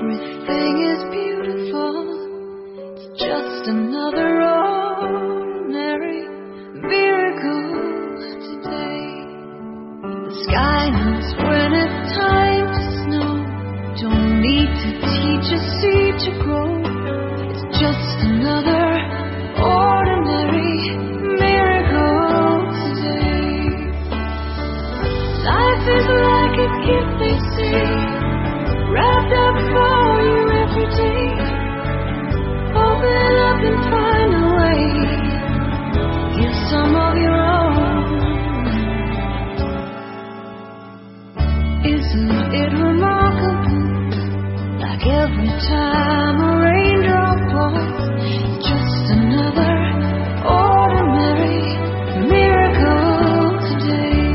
Everything is beautiful. It's just another ordinary miracle today. The sky knows when it's time to snow. Don't need to teach a seed to grow. It's just another ordinary miracle today. Life is like a gift, they say, wrapped up for you every day. Open up and find a way. Give some of your own. Isn't it remarkable? Like every time a raindrop falls, it's just another ordinary miracle today.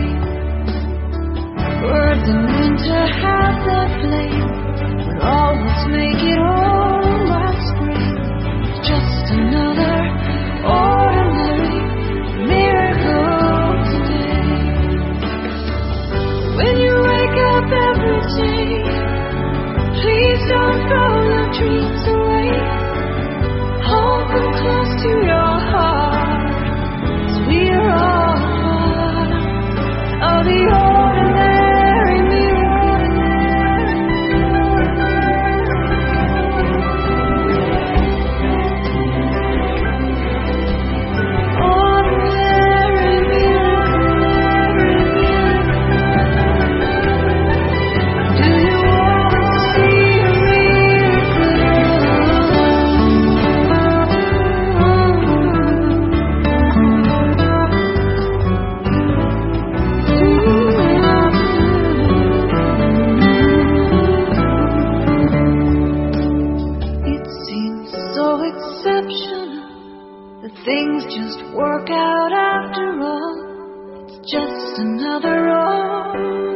Birds in winter have their flame, but always make it home by spring. It's just another ordinary miracle today. When you wake up every day, please don't throw your dreams away. Hold them close to your heart, 'cause we are all part of the ordinary miracle. Ordinary miracle. Do you want to see a It seems so exceptional that things just work out after all. It's just another